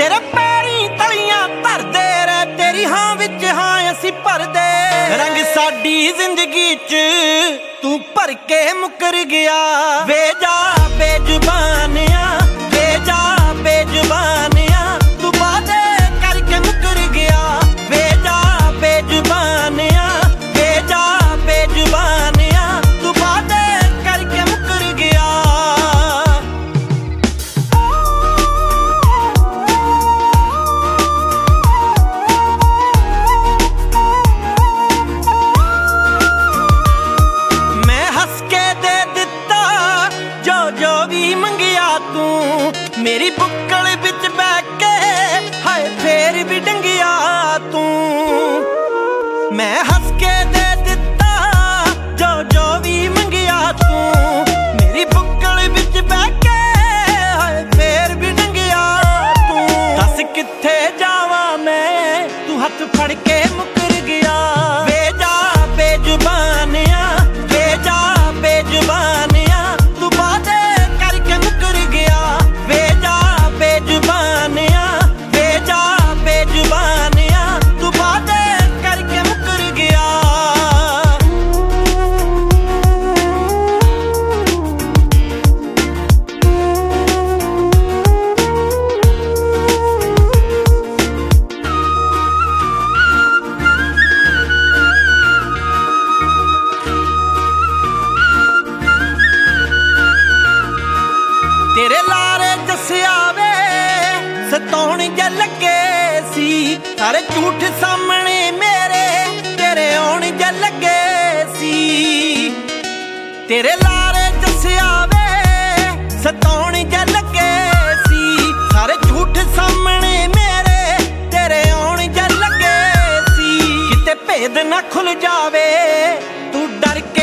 तेरे पैरी तलियां धरदे रह, तेरी हां विच हां असीं भरदे। रंग साडी जिंदगी च तू भर के मुकर गया। वे जा बेजुबानिया, वे जा बेजुबानिया, तू वादे करके मुकर गया। वे जा बेजुबानिया, वे जा बेजुबानिया, तू वादे करके मुकर गया। मैं हंस के दे दिता जो जो भी मंगिया तू, मेरी बुक्कल विच बैठ के हाय फेर भी डंगिया तू। मैं हंस के दे दिता जो जो भी मंगिया तू, मेरी बुक्कल विच बैठ के हाय फेर भी डंगिया तू। दस कित्थे जावां मैं, तू हथ फड़ के मुकर गया। वे जा बेजुबानिया, वे जा बेजुबानिया, तू वादे करके मुकर गया। वे जा बेजुबानिया, वे जा बेजुबानिया, तू वादे करके मुकर गया। तेरे लारे दस्सिया वे सताउण जे लगे सी, सारे झूठ सामने मेरे तेरे आउण जे लगे सी। तेरे लारे दस्सिया वे सताउण जे लगे सी, सारे झूठ सामने मेरे तेरे आउण जे लगे सी। किते भेद ना खुल जावे तू डर के